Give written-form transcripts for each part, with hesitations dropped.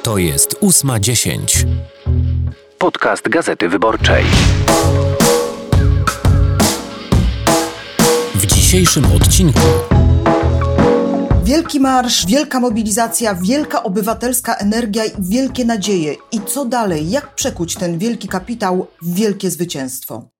To jest 8:10. Podcast Gazety Wyborczej. W dzisiejszym odcinku: wielki marsz, wielka mobilizacja, wielka obywatelska energia i wielkie nadzieje. I co dalej? Jak przekuć ten wielki kapitał w wielkie zwycięstwo?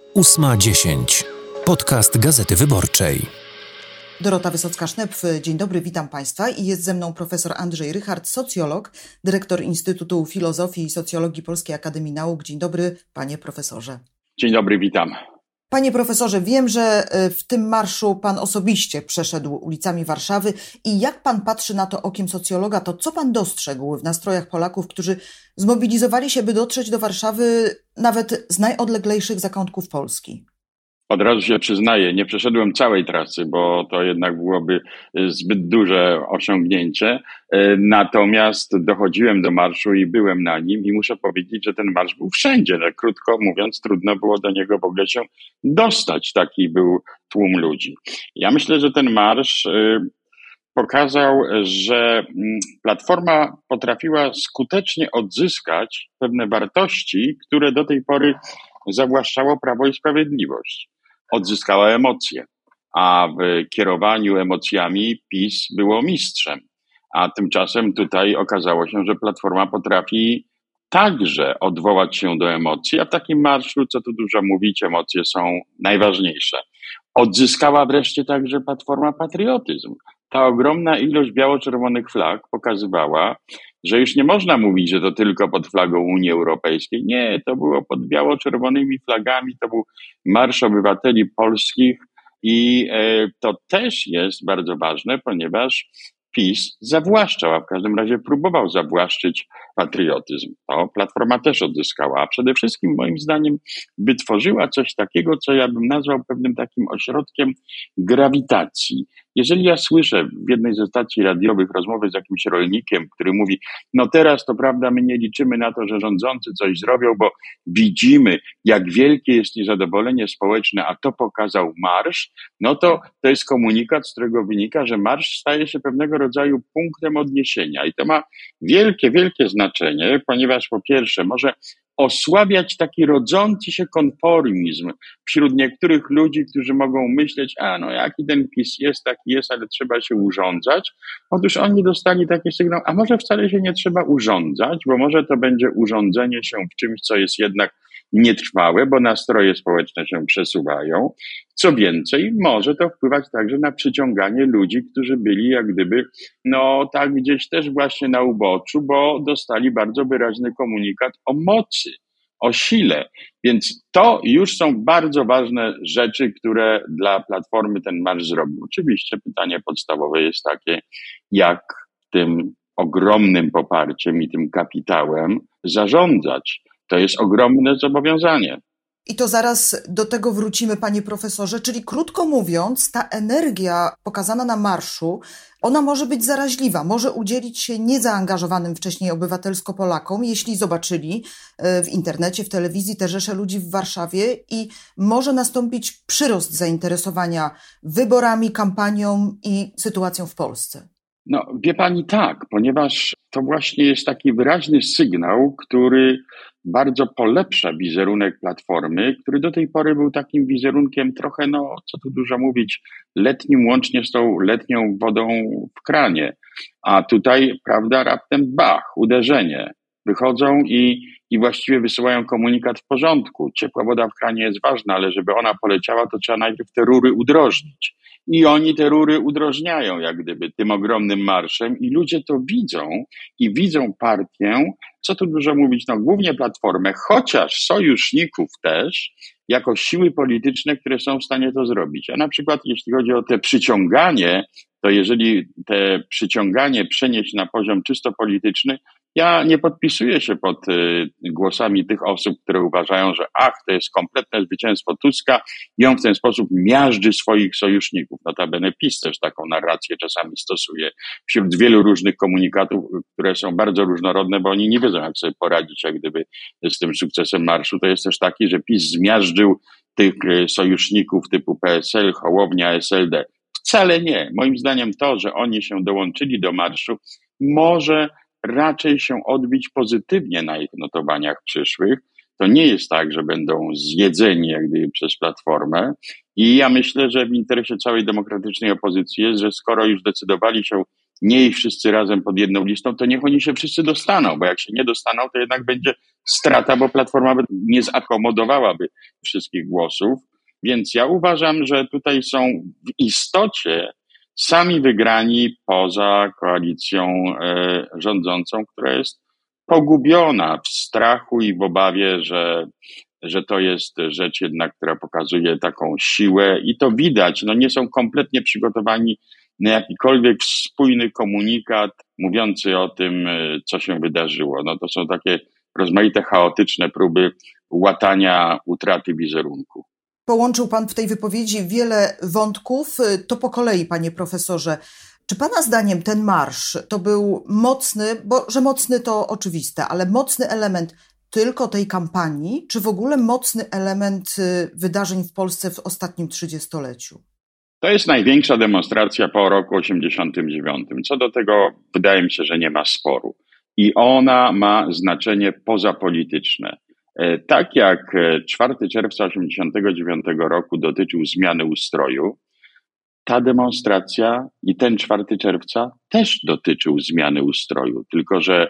8:10. Podcast Gazety Wyborczej. Dorota Wysocka-Sznepf, dzień dobry, witam Państwa. I jest ze mną profesor Andrzej Rychard, socjolog, dyrektor Instytutu Filozofii i Socjologii Polskiej Akademii Nauk. Dzień dobry, panie profesorze. Dzień dobry, witam. Panie profesorze, wiem, że w tym marszu pan osobiście przeszedł ulicami Warszawy i jak pan patrzy na to okiem socjologa, to co pan dostrzegł w nastrojach Polaków, którzy zmobilizowali się, by dotrzeć do Warszawy nawet z najodleglejszych zakątków Polski? Od razu się przyznaję, nie przeszedłem całej trasy, bo to jednak byłoby zbyt duże osiągnięcie. Natomiast dochodziłem do marszu i byłem na nim i muszę powiedzieć, że ten marsz był wszędzie. Krótko mówiąc, trudno było do niego w ogóle się dostać. Taki był tłum ludzi. Ja myślę, że ten marsz pokazał, że Platforma potrafiła skutecznie odzyskać pewne wartości, które do tej pory zawłaszczało Prawo i Sprawiedliwość. Odzyskała emocje, a w kierowaniu emocjami PiS było mistrzem. A tymczasem tutaj okazało się, że Platforma potrafi także odwołać się do emocji, a w takim marszu, co tu dużo mówić, emocje są najważniejsze. Odzyskała wreszcie także Platforma patriotyzm. Ta ogromna ilość biało-czerwonych flag pokazywała, że już nie można mówić, że to tylko pod flagą Unii Europejskiej. Nie, to było pod biało-czerwonymi flagami, to był Marsz Obywateli Polskich i to też jest bardzo ważne, ponieważ PiS zawłaszczał, a w każdym razie próbował zawłaszczyć patriotyzm. To Platforma też odzyskała, a przede wszystkim moim zdaniem wytworzyła coś takiego, co ja bym nazwał pewnym takim ośrodkiem grawitacji. Jeżeli ja słyszę w jednej ze stacji radiowych rozmowy z jakimś rolnikiem, który mówi, no teraz to prawda, my nie liczymy na to, że rządzący coś zrobią, bo widzimy, jak wielkie jest niezadowolenie społeczne, a to pokazał marsz, no to jest komunikat, z którego wynika, że marsz staje się pewnego rodzaju punktem odniesienia i to ma wielkie, wielkie znaczenie, ponieważ po pierwsze może osłabiać taki rodzący się konformizm wśród niektórych ludzi, którzy mogą myśleć, jaki ten PiS jest, taki jest, ale trzeba się urządzać. Otóż oni dostali taki sygnał, a może wcale się nie trzeba urządzać, bo może to będzie urządzenie się w czymś, co jest jednak nietrwałe, bo nastroje społeczne się przesuwają. Co więcej, może to wpływać także na przyciąganie ludzi, którzy byli jak gdyby, tak gdzieś też właśnie na uboczu, bo dostali bardzo wyraźny komunikat o mocy, o sile. Więc to już są bardzo ważne rzeczy, które dla Platformy ten marsz zrobił. Oczywiście pytanie podstawowe jest takie, jak tym ogromnym poparciem i tym kapitałem zarządzać. To jest ogromne zobowiązanie. I to zaraz do tego wrócimy, panie profesorze, czyli krótko mówiąc, ta energia pokazana na marszu, ona może być zaraźliwa, może udzielić się niezaangażowanym wcześniej obywatelsko Polakom, jeśli zobaczyli w internecie, w telewizji te rzesze ludzi w Warszawie i może nastąpić przyrost zainteresowania wyborami, kampanią i sytuacją w Polsce. Wie pani, tak, ponieważ to właśnie jest taki wyraźny sygnał, który bardzo polepsza wizerunek Platformy, który do tej pory był takim wizerunkiem trochę, co tu dużo mówić, letnim, łącznie z tą letnią wodą w kranie. A tutaj, prawda, raptem bach, uderzenie. Wychodzą i właściwie wysyłają komunikat w porządku. Ciepła woda w kranie jest ważna, ale żeby ona poleciała, to trzeba najpierw te rury udrożnić. I oni te rury udrożniają jak gdyby tym ogromnym marszem i ludzie to widzą i widzą partię, co tu dużo mówić, głównie Platformę, chociaż sojuszników też, jako siły polityczne, które są w stanie to zrobić. A na przykład jeśli chodzi o te przyciąganie, to jeżeli te przyciąganie przenieść na poziom czysto polityczny, ja nie podpisuję się pod głosami tych osób, które uważają, że to jest kompletne zwycięstwo Tuska i on w ten sposób miażdży swoich sojuszników. Notabene PiS też taką narrację czasami stosuje wśród wielu różnych komunikatów, które są bardzo różnorodne, bo oni nie wiedzą, jak sobie poradzić jak gdyby z tym sukcesem marszu. To jest też taki, że PiS zmiażdżył tych sojuszników typu PSL, Hołownia, SLD. Wcale nie. Moim zdaniem to, że oni się dołączyli do marszu, może raczej się odbić pozytywnie na ich notowaniach przyszłych. To nie jest tak, że będą zjedzeni jak gdyby przez Platformę i ja myślę, że w interesie całej demokratycznej opozycji jest, że skoro już decydowali się nie iść wszyscy razem pod jedną listą, to niech oni się wszyscy dostaną, bo jak się nie dostaną, to jednak będzie strata, bo Platforma nie zakomodowałaby wszystkich głosów. Więc ja uważam, że tutaj są w istocie sami wygrani poza koalicją rządzącą, która jest pogubiona w strachu i w obawie, że to jest rzecz jednak, która pokazuje taką siłę i to widać, no nie są kompletnie przygotowani na jakikolwiek spójny komunikat mówiący o tym, co się wydarzyło. No to są takie rozmaite chaotyczne próby łatania utraty wizerunku. Połączył pan w tej wypowiedzi wiele wątków. To po kolei, panie profesorze. Czy pana zdaniem ten marsz to był mocny, bo że mocny to oczywiste, ale mocny element tylko tej kampanii, czy w ogóle mocny element wydarzeń w Polsce w ostatnim 30-leciu? To jest największa demonstracja po roku 89. Co do tego wydaje mi się, że nie ma sporu. I ona ma znaczenie pozapolityczne. Tak jak 4 czerwca 1989 roku dotyczył zmiany ustroju, ta demonstracja i ten 4 czerwca też dotyczył zmiany ustroju, tylko że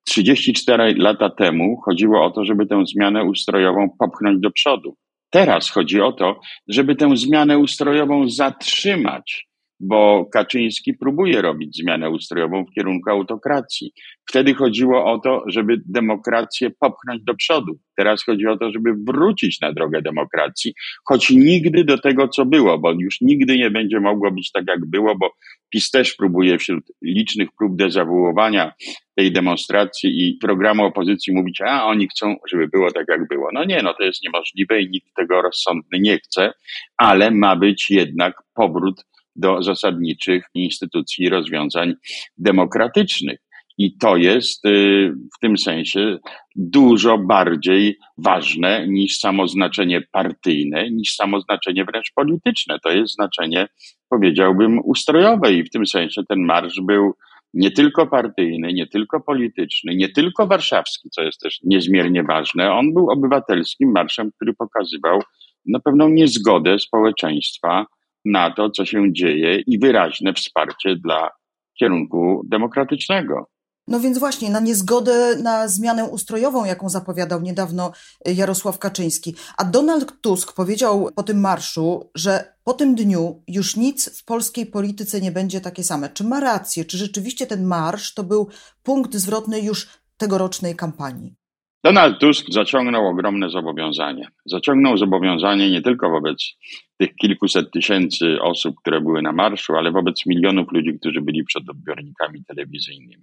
34 lata temu chodziło o to, żeby tę zmianę ustrojową popchnąć do przodu. Teraz chodzi o to, żeby tę zmianę ustrojową zatrzymać, bo Kaczyński próbuje robić zmianę ustrojową w kierunku autokracji. Wtedy chodziło o to, żeby demokrację popchnąć do przodu. Teraz chodzi o to, żeby wrócić na drogę demokracji, choć nigdy do tego, co było, bo już nigdy nie będzie mogło być tak, jak było, bo PiS też próbuje wśród licznych prób dezawuowania tej demonstracji i programu opozycji mówić, a oni chcą, żeby było tak, jak było. No nie, no to jest niemożliwe i nikt tego rozsądny nie chce, ale ma być jednak powrót do zasadniczych instytucji i rozwiązań demokratycznych. I to jest w tym sensie dużo bardziej ważne niż samo znaczenie partyjne, niż samo znaczenie wręcz polityczne. To jest znaczenie, powiedziałbym, ustrojowe i w tym sensie ten marsz był nie tylko partyjny, nie tylko polityczny, nie tylko warszawski, co jest też niezmiernie ważne. On był obywatelskim marszem, który pokazywał na pewną niezgodę społeczeństwa na to, co się dzieje i wyraźne wsparcie dla kierunku demokratycznego. No więc właśnie, na niezgodę na zmianę ustrojową, jaką zapowiadał niedawno Jarosław Kaczyński. A Donald Tusk powiedział po tym marszu, że po tym dniu już nic w polskiej polityce nie będzie takie same. Czy ma rację? Czy rzeczywiście ten marsz to był punkt zwrotny już tegorocznej kampanii? Donald Tusk zaciągnął ogromne zobowiązanie. Zaciągnął zobowiązanie nie tylko wobec tych kilkuset tysięcy osób, które były na marszu, ale wobec milionów ludzi, którzy byli przed odbiornikami telewizyjnymi.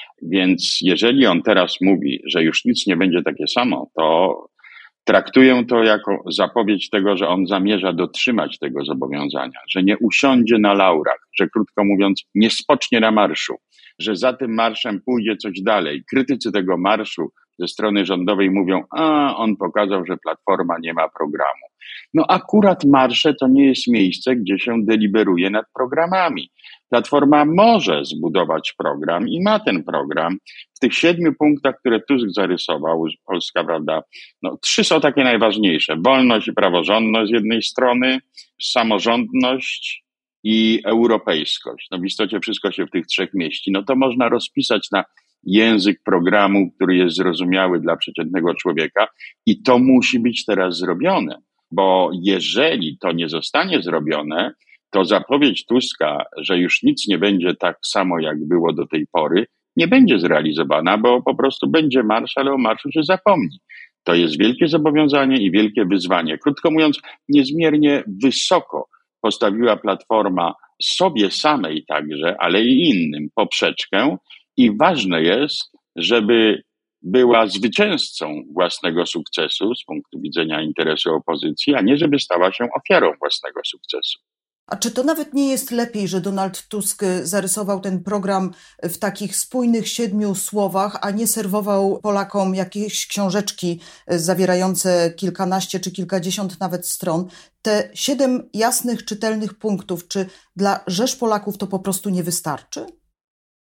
Więc jeżeli on teraz mówi, że już nic nie będzie takie samo, to traktuję to jako zapowiedź tego, że on zamierza dotrzymać tego zobowiązania, że nie usiądzie na laurach, że krótko mówiąc nie spocznie na marszu, że za tym marszem pójdzie coś dalej. Krytycy tego marszu ze strony rządowej mówią, on pokazał, że Platforma nie ma programu. No akurat marsze to nie jest miejsce, gdzie się deliberuje nad programami. Platforma może zbudować program i ma ten program. W tych 7 punktach, które Tusk zarysował, Polska, prawda, 3 są takie najważniejsze. Wolność i praworządność z jednej strony, samorządność i europejskość. W istocie wszystko się w tych 3 mieści. To można rozpisać na język programu, który jest zrozumiały dla przeciętnego człowieka i to musi być teraz zrobione, bo jeżeli to nie zostanie zrobione, to zapowiedź Tuska, że już nic nie będzie tak samo, jak było do tej pory, nie będzie zrealizowana, bo po prostu będzie marsz, ale o marszu się zapomni. To jest wielkie zobowiązanie i wielkie wyzwanie. Krótko mówiąc, niezmiernie wysoko postawiła Platforma sobie samej także, ale i innym poprzeczkę i ważne jest, żeby była zwycięzcą własnego sukcesu z punktu widzenia interesu opozycji, a nie żeby stała się ofiarą własnego sukcesu. A czy to nawet nie jest lepiej, że Donald Tusk zarysował ten program w takich spójnych 7 słowach, a nie serwował Polakom jakieś książeczki zawierające kilkanaście czy kilkadziesiąt nawet stron? Te 7 jasnych, czytelnych punktów, czy dla rzesz Polaków to po prostu nie wystarczy?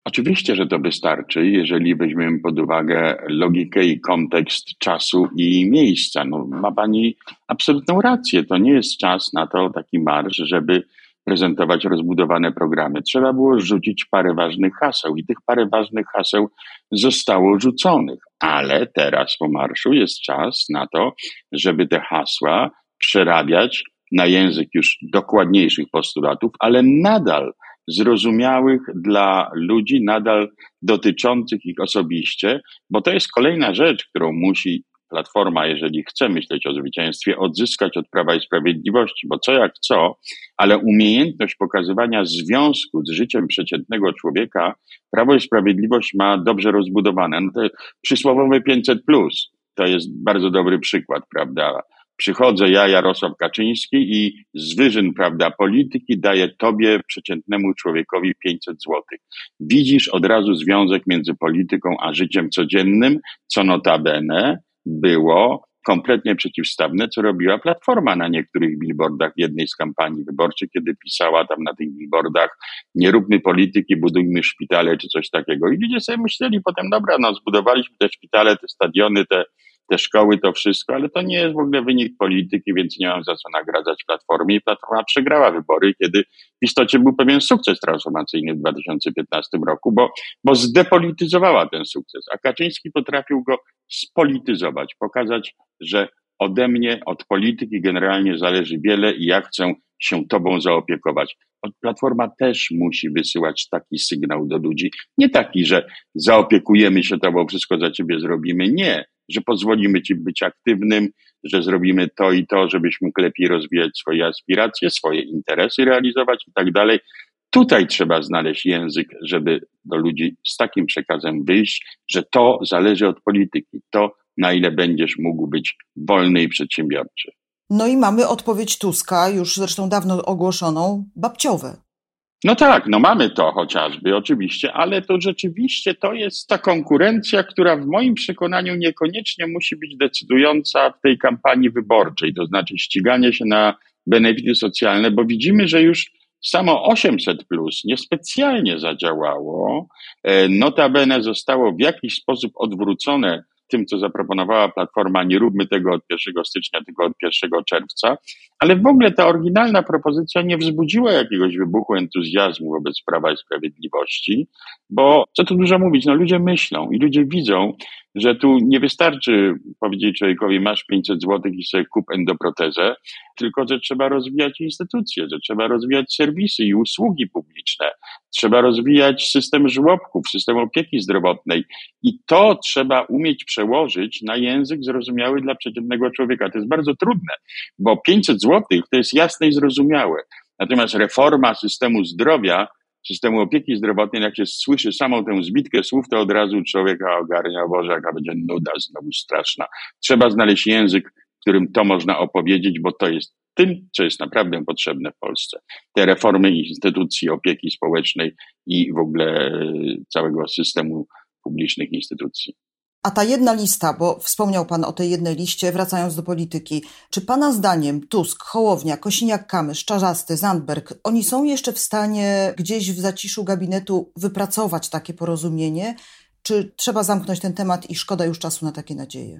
Oczywiście, że to wystarczy, jeżeli weźmiemy pod uwagę logikę i kontekst czasu i miejsca. No, ma pani absolutną rację. To nie jest czas na to, taki marsz, żeby prezentować rozbudowane programy. Trzeba było rzucić parę ważnych haseł i tych parę ważnych haseł zostało rzuconych. Ale teraz po marszu jest czas na to, żeby te hasła przerabiać na język już dokładniejszych postulatów, ale nadal zrozumiałych dla ludzi, nadal dotyczących ich osobiście, bo to jest kolejna rzecz, którą musi Platforma, jeżeli chce myśleć o zwycięstwie, odzyskać od Prawa i Sprawiedliwości, bo co jak co, ale umiejętność pokazywania związku z życiem przeciętnego człowieka Prawo i Sprawiedliwość ma dobrze rozbudowane. No to przysłowiowe 500+, to jest bardzo dobry przykład, prawda? Przychodzę ja, Jarosław Kaczyński i z wyżyn, prawda, polityki daję tobie, przeciętnemu człowiekowi 500 złotych. Widzisz od razu związek między polityką a życiem codziennym, co notabene było kompletnie przeciwstawne, co robiła Platforma na niektórych billboardach w jednej z kampanii wyborczych, kiedy pisała tam na tych billboardach: nie róbmy polityki, budujmy szpitale czy coś takiego. I ludzie sobie myśleli potem, dobra, no zbudowaliśmy te szpitale, te stadiony, te szkoły, to wszystko, ale to nie jest w ogóle wynik polityki, więc nie mam za co nagradzać Platformie. I Platforma przegrała wybory, kiedy w istocie był pewien sukces transformacyjny w 2015 roku, bo zdepolityzowała ten sukces, a Kaczyński potrafił go spolityzować, pokazać, że ode mnie, od polityki generalnie zależy wiele i ja chcę się tobą zaopiekować. Platforma też musi wysyłać taki sygnał do ludzi. Nie taki, że zaopiekujemy się tobą, wszystko za ciebie zrobimy. Nie, że pozwolimy ci być aktywnym, że zrobimy to i to, żebyś mógł lepiej rozwijać swoje aspiracje, swoje interesy realizować i tak dalej. Tutaj trzeba znaleźć język, żeby do ludzi z takim przekazem wyjść, że to zależy od polityki. To, na ile będziesz mógł być wolny i przedsiębiorczy. No i mamy odpowiedź Tuska, już zresztą dawno ogłoszoną, babciowe. No tak, no mamy to chociażby, oczywiście, ale to rzeczywiście to jest ta konkurencja, która w moim przekonaniu niekoniecznie musi być decydująca w tej kampanii wyborczej, to znaczy ściganie się na benefity socjalne, bo widzimy, że już samo 800+ niespecjalnie zadziałało, notabene zostało w jakiś sposób odwrócone tym, co zaproponowała Platforma, nie róbmy tego od 1 stycznia, tylko od 1 czerwca, ale w ogóle ta oryginalna propozycja nie wzbudziła jakiegoś wybuchu entuzjazmu wobec Prawa i Sprawiedliwości, bo co tu dużo mówić, no ludzie myślą i ludzie widzą, że tu nie wystarczy powiedzieć człowiekowi: masz 500 złotych i sobie kup endoprotezę, tylko że trzeba rozwijać instytucje, że trzeba rozwijać serwisy i usługi publiczne, trzeba rozwijać system żłobków, system opieki zdrowotnej i to trzeba umieć przełożyć na język zrozumiały dla przeciętnego człowieka. To jest bardzo trudne, bo 500 złotych to jest jasne i zrozumiałe. Natomiast reforma systemu zdrowia, systemu opieki zdrowotnej, jak się słyszy samą tę zbitkę słów, to od razu człowieka ogarnia: Boże, jaka będzie nuda znowu straszna. Trzeba znaleźć język, w którym to można opowiedzieć, bo to jest tym, co jest naprawdę potrzebne w Polsce. Te reformy instytucji opieki społecznej i w ogóle całego systemu publicznych instytucji. A ta jedna lista, bo wspomniał pan o tej jednej liście, wracając do polityki, czy pana zdaniem Tusk, Hołownia, Kosiniak-Kamysz, Czarzasty, Zandberg, oni są jeszcze w stanie gdzieś w zaciszu gabinetu wypracować takie porozumienie, czy trzeba zamknąć ten temat i szkoda już czasu na takie nadzieje?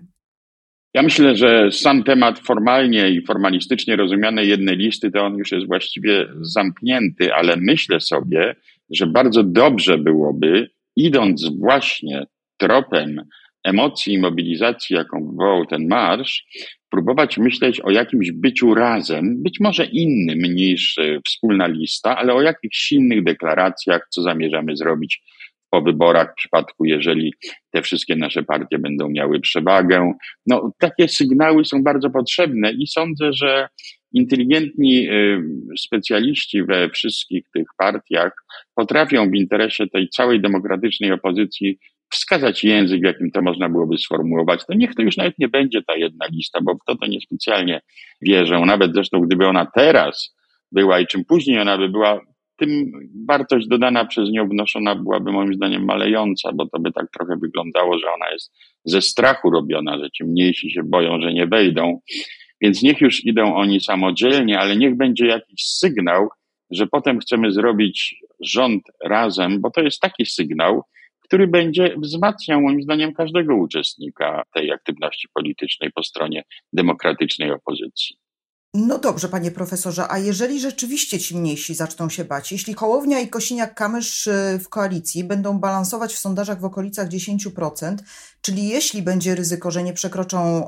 Ja myślę, że sam temat formalnie i formalistycznie rozumianej jednej listy, to on już jest właściwie zamknięty, ale myślę sobie, że bardzo dobrze byłoby, idąc właśnie tropem emocji i mobilizacji, jaką wywołał ten marsz, próbować myśleć o jakimś byciu razem, być może innym niż wspólna lista, ale o jakichś silnych deklaracjach, co zamierzamy zrobić po wyborach w przypadku, jeżeli te wszystkie nasze partie będą miały przewagę. No, takie sygnały są bardzo potrzebne i sądzę, że inteligentni specjaliści we wszystkich tych partiach potrafią w interesie tej całej demokratycznej opozycji wskazać język, w jakim to można byłoby sformułować. To niech to już nawet nie będzie ta jedna lista, bo w to niespecjalnie wierzę. Nawet zresztą, gdyby ona teraz była i czym później ona by była, tym wartość dodana przez nią wnoszona byłaby moim zdaniem malejąca, bo to by tak trochę wyglądało, że ona jest ze strachu robiona, że ci mniejsi się boją, że nie wejdą. Więc niech już idą oni samodzielnie, ale niech będzie jakiś sygnał, że potem chcemy zrobić rząd razem, bo to jest taki sygnał, który będzie wzmacniał moim zdaniem każdego uczestnika tej aktywności politycznej po stronie demokratycznej opozycji. No dobrze, panie profesorze, a jeżeli rzeczywiście ci mniejsi zaczną się bać, jeśli Hołownia i Kosiniak-Kamysz w koalicji będą balansować w sondażach w okolicach 10%, czyli jeśli będzie ryzyko, że nie przekroczą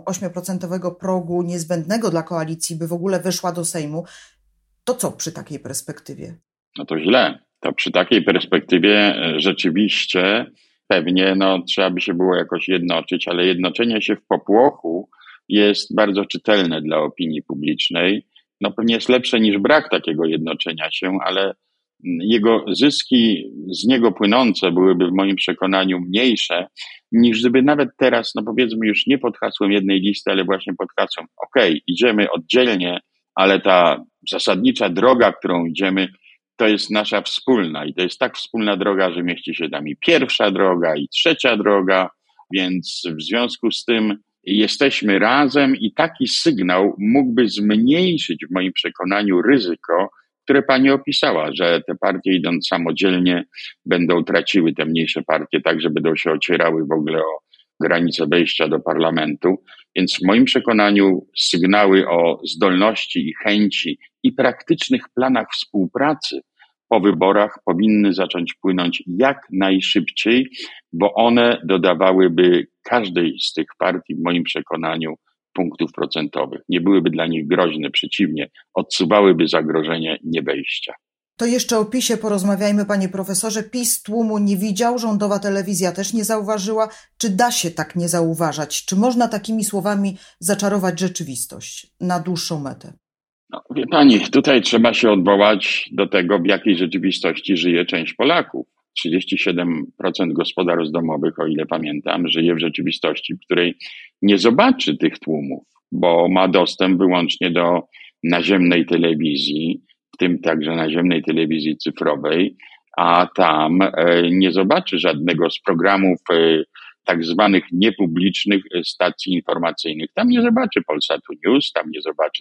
8% progu niezbędnego dla koalicji, by w ogóle weszła do Sejmu, to co przy takiej perspektywie? No to źle. To przy takiej perspektywie rzeczywiście pewnie trzeba by się było jakoś jednoczyć, ale jednoczenie się w popłochu jest bardzo czytelne dla opinii publicznej. Pewnie jest lepsze niż brak takiego jednoczenia się, ale jego zyski z niego płynące byłyby w moim przekonaniu mniejsze, niż gdyby nawet teraz, powiedzmy już nie pod hasłem jednej listy, ale właśnie pod hasłem idziemy oddzielnie, ale ta zasadnicza droga, którą idziemy, to jest nasza wspólna i to jest tak wspólna droga, że mieści się tam i pierwsza droga, i trzecia droga, więc w związku z tym jesteśmy razem i taki sygnał mógłby zmniejszyć w moim przekonaniu ryzyko, które pani opisała, że te partie idąc samodzielnie będą traciły te mniejsze partie, tak że będą się ocierały w ogóle o granice wejścia do parlamentu. Więc w moim przekonaniu sygnały o zdolności i chęci i praktycznych planach współpracy po wyborach powinny zacząć płynąć jak najszybciej, bo one dodawałyby każdej z tych partii, w moim przekonaniu, punktów procentowych. Nie byłyby dla nich groźne, przeciwnie, odsuwałyby zagrożenie niewejścia. To jeszcze o PiS-ie porozmawiajmy, panie profesorze. PiS tłumu nie widział, rządowa telewizja też nie zauważyła. Czy da się tak nie zauważać? Czy można takimi słowami zaczarować rzeczywistość na dłuższą metę? Wie pani, tutaj trzeba się odwołać do tego, w jakiej rzeczywistości żyje część Polaków. 37% gospodarstw domowych, o ile pamiętam, żyje w rzeczywistości, w której nie zobaczy tych tłumów, bo ma dostęp wyłącznie do naziemnej telewizji, w tym także naziemnej telewizji cyfrowej, a tam nie zobaczy żadnego z programów tak zwanych niepublicznych stacji informacyjnych. Tam nie zobaczy Polsatu News, tam nie zobaczy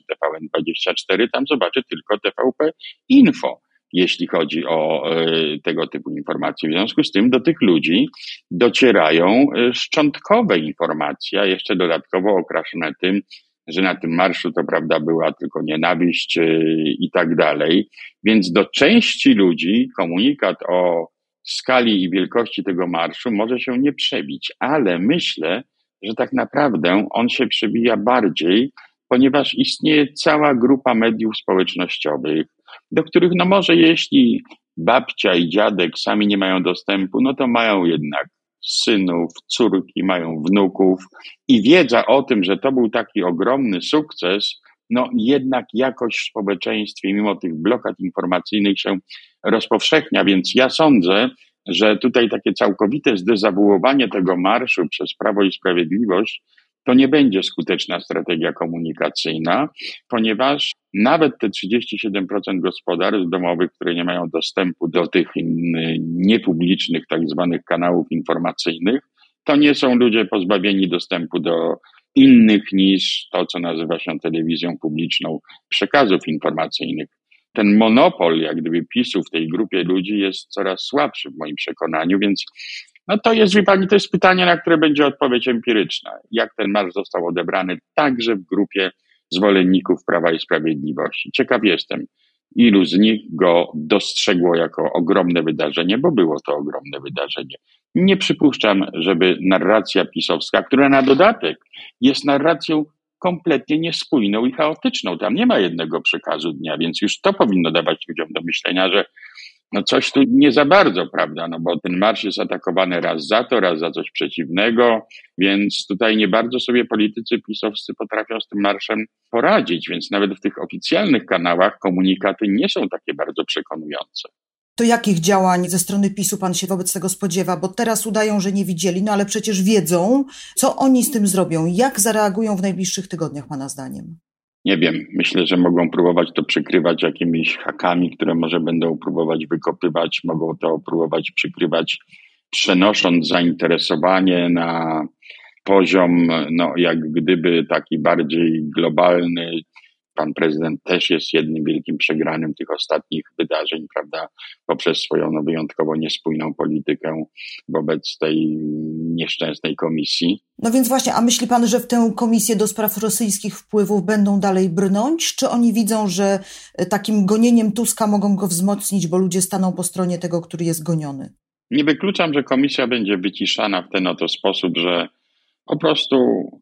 TVN24, tam zobaczy tylko TVP Info, jeśli chodzi o tego typu informacje. W związku z tym do tych ludzi docierają szczątkowe informacje, a jeszcze dodatkowo okraszone tym, że na tym marszu to prawda była tylko nienawiść i tak dalej. Więc do części ludzi komunikat o skali i wielkości tego marszu może się nie przebić, ale myślę, że tak naprawdę on się przebija bardziej, ponieważ istnieje cała grupa mediów społecznościowych, do których może jeśli babcia i dziadek sami nie mają dostępu, to mają jednak synów, córki, mają wnuków i wiedza o tym, że to był taki ogromny sukces, jednak jakoś w społeczeństwie mimo tych blokad informacyjnych się rozpowszechnia, więc ja sądzę, że tutaj takie całkowite zdezawuowanie tego marszu przez Prawo i Sprawiedliwość to nie będzie skuteczna strategia komunikacyjna, ponieważ nawet te 37% gospodarstw domowych, które nie mają dostępu do tych niepublicznych tak zwanych kanałów informacyjnych, to nie są ludzie pozbawieni dostępu do innych niż to, co nazywa się telewizją publiczną, przekazów informacyjnych. Ten monopol, jak gdyby PiS-u w tej grupie ludzi jest coraz słabszy w moim przekonaniu, więc to jest, wie pani, to jest pytanie, na które będzie odpowiedź empiryczna. Jak ten marsz został odebrany także w grupie zwolenników Prawa i Sprawiedliwości. Ciekaw jestem, ilu z nich go dostrzegło jako ogromne wydarzenie, bo było to ogromne wydarzenie. Nie przypuszczam, żeby narracja pisowska, która na dodatek jest narracją kompletnie niespójną i chaotyczną. Tam nie ma jednego przekazu dnia, więc już to powinno dawać ludziom do myślenia, że coś tu nie za bardzo, prawda, bo ten marsz jest atakowany raz za to, raz za coś przeciwnego, więc tutaj nie bardzo sobie politycy pisowscy potrafią z tym marszem poradzić, więc nawet w tych oficjalnych kanałach komunikaty nie są takie bardzo przekonujące. To jakich działań ze strony PiS-u pan się wobec tego spodziewa? Bo teraz udają, że nie widzieli, ale przecież wiedzą, co oni z tym zrobią. Jak zareagują w najbliższych tygodniach, pana zdaniem? Nie wiem, myślę, że mogą próbować to przykrywać jakimiś hakami, które może będą próbować wykopywać, mogą to próbować przykrywać, przenosząc zainteresowanie na poziom, jak gdyby taki bardziej globalny, Pan prezydent też jest jednym wielkim przegranym tych ostatnich wydarzeń, prawda, poprzez swoją wyjątkowo niespójną politykę wobec tej nieszczęsnej komisji. No więc właśnie, a myśli pan, że w tę komisję do spraw rosyjskich wpływów będą dalej brnąć? Czy oni widzą, że takim gonieniem Tuska mogą go wzmocnić, bo ludzie staną po stronie tego, który jest goniony? Nie wykluczam, że komisja będzie wyciszana w ten oto sposób, że po prostu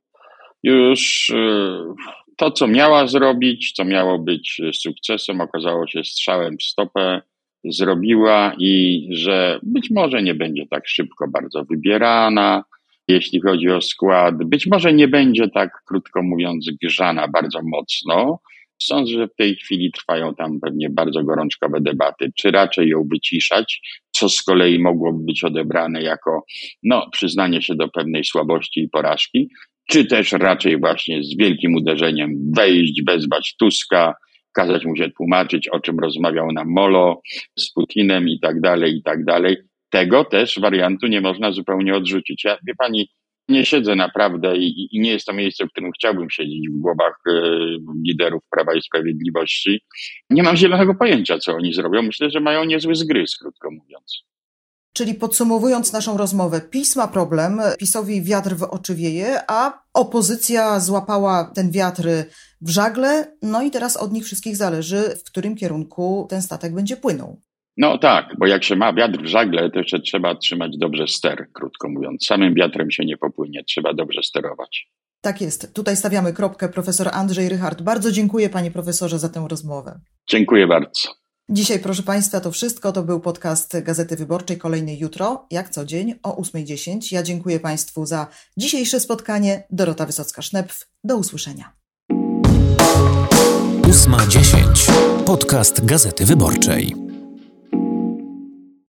już to, co miała zrobić, co miało być sukcesem, okazało się strzałem w stopę, zrobiła i że być może nie będzie tak szybko bardzo wybierana, jeśli chodzi o skład. Być może nie będzie tak, krótko mówiąc, grzana bardzo mocno. Sądzę, że w tej chwili trwają tam pewnie bardzo gorączkowe debaty, czy raczej ją wyciszać, co z kolei mogłoby być odebrane jako przyznanie się do pewnej słabości i porażki, czy też raczej właśnie z wielkim uderzeniem wejść, wezwać Tuska, kazać mu się tłumaczyć, o czym rozmawiał na Molo z Putinem i tak dalej, i tak dalej. Tego też wariantu nie można zupełnie odrzucić. Ja, wie pani, nie siedzę naprawdę i nie jest to miejsce, w którym chciałbym siedzieć w głowach liderów Prawa i Sprawiedliwości. Nie mam zielonego pojęcia, co oni zrobią. Myślę, że mają niezły zgryz, krótko mówiąc. Czyli podsumowując naszą rozmowę, PiS ma problem, PiS-owi wiatr w oczy wieje, a opozycja złapała ten wiatr w żagle, no i teraz od nich wszystkich zależy, w którym kierunku ten statek będzie płynął. No tak, bo jak się ma wiatr w żagle, to jeszcze trzeba trzymać dobrze ster, krótko mówiąc. Samym wiatrem się nie popłynie, trzeba dobrze sterować. Tak jest. Tutaj stawiamy kropkę. Profesor Andrzej Rychard. Bardzo dziękuję, panie profesorze, za tę rozmowę. Dziękuję bardzo. Dzisiaj, proszę państwa, to wszystko. To był podcast Gazety Wyborczej. Kolejny jutro, jak co dzień, o 8:10. Ja dziękuję państwu za dzisiejsze spotkanie. Dorota Wysocka-Sznepf. Do usłyszenia. 8:10. Podcast Gazety Wyborczej.